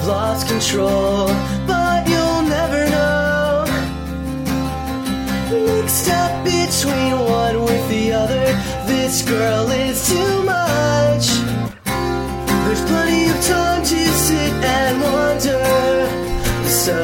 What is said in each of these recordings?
have lost control, but you'll never know. Mixed up between one with the other, this girl is too much. There's plenty of time to sit and wonder. So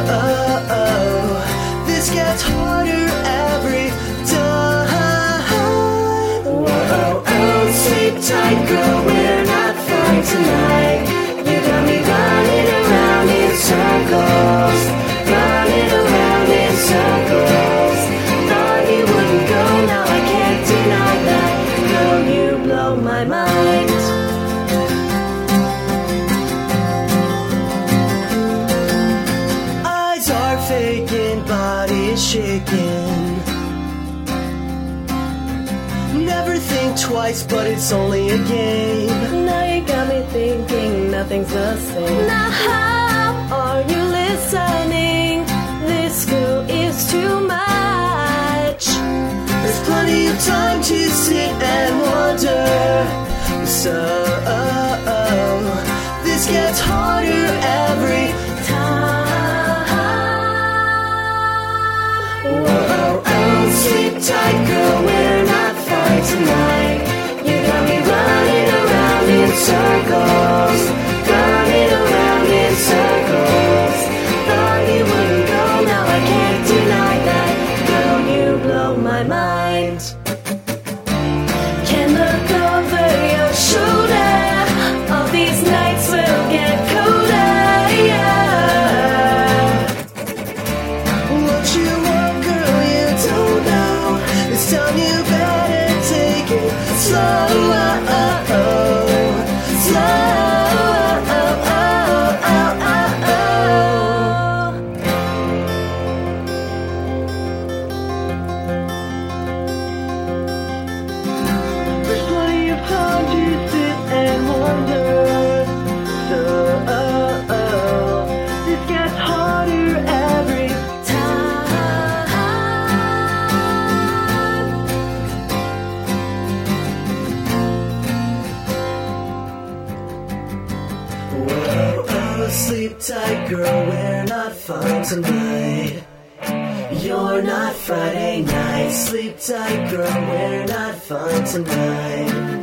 this gets harder every time. Whoa, oh, sleep tight, girl, we're not fine tonight. You got me running around in circles, running around in circles. Thought you wouldn't go, now I can't deny that. Girl, you blow my mind. Eyes are faking, body is shaking. Never think twice, but it's only a game. Now you got me thinking nothing's the same. Now how are you listening? This girl is too much. There's plenty of time to sit and wonder. So this gets harder every time. Whoa, oh, sleep tight, girl, we're not fine tonight. You got me running around in circles, running around in circles. Thought you wouldn't go, now I can't deny that. Girl, you blow my mind. Can look over your shoulder. All these nights will get colder. What you want, girl, you don't know. This time you better take it slow, slow. There's plenty of time to sit and wonder. So this gets harder every Whoa, oh, sleep tight, girl, we're not fine tonight. You're not Friday night. Sleep tight, girl, we're not fine tonight.